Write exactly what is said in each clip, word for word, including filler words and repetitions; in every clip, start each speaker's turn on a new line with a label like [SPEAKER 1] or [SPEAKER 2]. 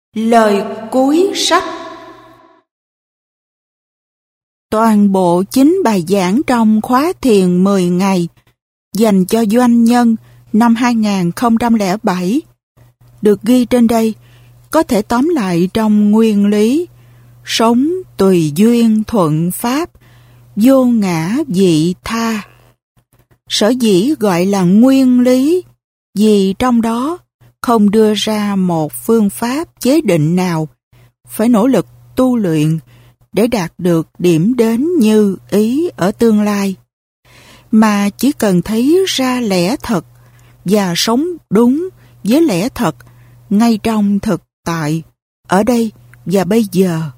[SPEAKER 1] Lời cuối sách. Toàn bộ chín bài giảng trong khóa thiền mười ngày dành cho doanh nhân năm hai nghìn không trăm lẻ bảy được ghi trên đây có thể tóm lại trong nguyên lý sống tùy duyên thuận pháp, vô ngã vị tha. Sở dĩ gọi là nguyên lý vì trong đó không đưa ra một phương pháp chế định nào, phải nỗ lực tu luyện để đạt được điểm đến như ý ở tương lai, mà chỉ cần thấy ra lẽ thật và sống đúng với lẽ thật ngay trong thực tại, ở đây và bây giờ.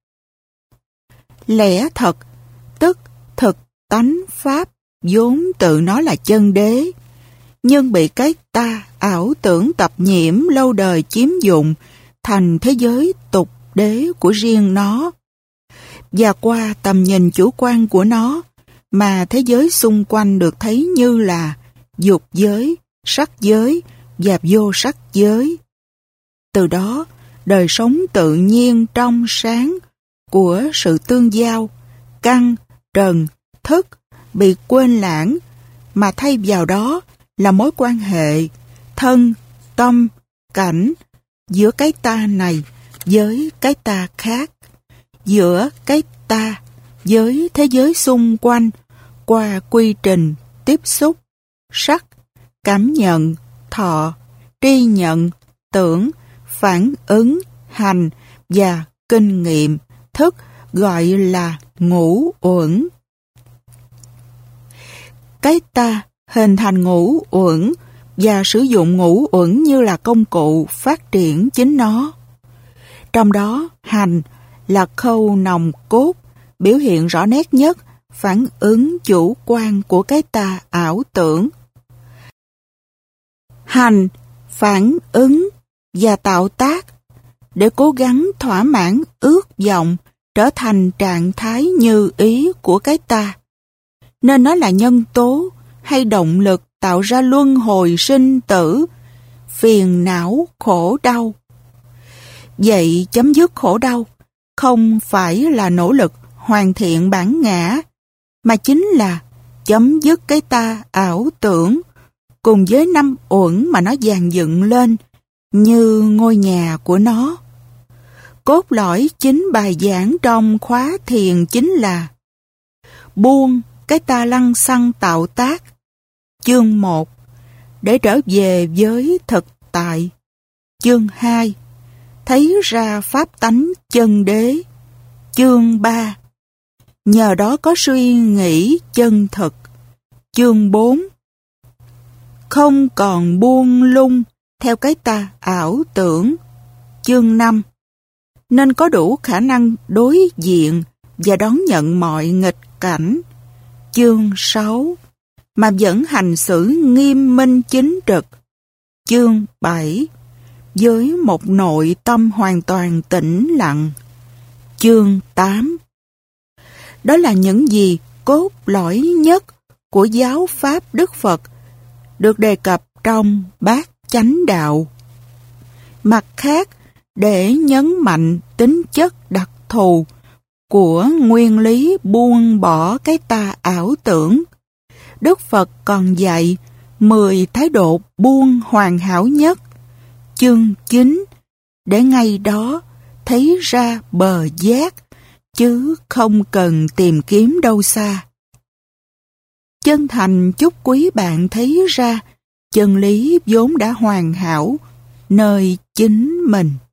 [SPEAKER 1] Lẽ thật, tức thực tánh pháp, vốn tự nó là chân đế, nhưng bị cái ta ảo tưởng tập nhiễm lâu đời chiếm dụng thành thế giới tục đế của riêng nó. Và qua tầm nhìn chủ quan của nó mà thế giới xung quanh được thấy như là dục giới, sắc giới và vô sắc giới. Từ đó, đời sống tự nhiên trong sáng của sự tương giao, căn, trần, thức bị quên lãng, mà thay vào đó là mối quan hệ thân, tâm, cảnh giữa cái ta này với cái ta khác, giữa cái ta với thế giới xung quanh qua quy trình tiếp xúc, sắc, cảm nhận, thọ, tri nhận, tưởng, phản ứng, hành và kinh nghiệm, thức gọi là ngũ uẩn. Cái ta hình thành ngũ uẩn và sử dụng ngũ uẩn như là công cụ phát triển chính nó. Trong đó, hành là khâu nòng cốt, biểu hiện rõ nét nhất phản ứng chủ quan của cái ta ảo tưởng. Hành, phản ứng và tạo tác để cố gắng thỏa mãn ước vọng trở thành trạng thái như ý của cái ta, nên nó là nhân tố hay động lực tạo ra luân hồi sinh tử, phiền não khổ đau. Vậy chấm dứt khổ đau không phải là nỗ lực hoàn thiện bản ngã, mà chính là chấm dứt cái ta ảo tưởng cùng với năm uẩn mà nó dàn dựng lên như ngôi nhà của nó. Cốt lõi chính bài giảng trong khóa thiền chính là buông cái ta lăng xăng tạo tác. Chương một, để trở về với thực tại. Chương hai, thấy ra pháp tánh chân đế. Chương ba, nhờ đó có suy nghĩ chân thực. Chương bốn, không còn buông lung theo cái ta ảo tưởng. Chương năm, nên có đủ khả năng đối diện và đón nhận mọi nghịch cảnh. Chương sáu, mà vẫn hành xử nghiêm minh chính trực. Chương bảy, với một nội tâm hoàn toàn tĩnh lặng. Chương tám. Đó là những gì cốt lõi nhất của giáo pháp Đức Phật được đề cập trong Bát Chánh Đạo. Mặt khác, để nhấn mạnh tính chất đặc thù của nguyên lý buông bỏ cái ta ảo tưởng, Đức Phật còn dạy mười thái độ buông hoàn hảo nhất. Chương chín, để ngay đó thấy ra bờ giác, chứ không cần tìm kiếm đâu xa. Chân thành chúc quý bạn thấy ra chân lý vốn đã hoàn hảo nơi chính mình.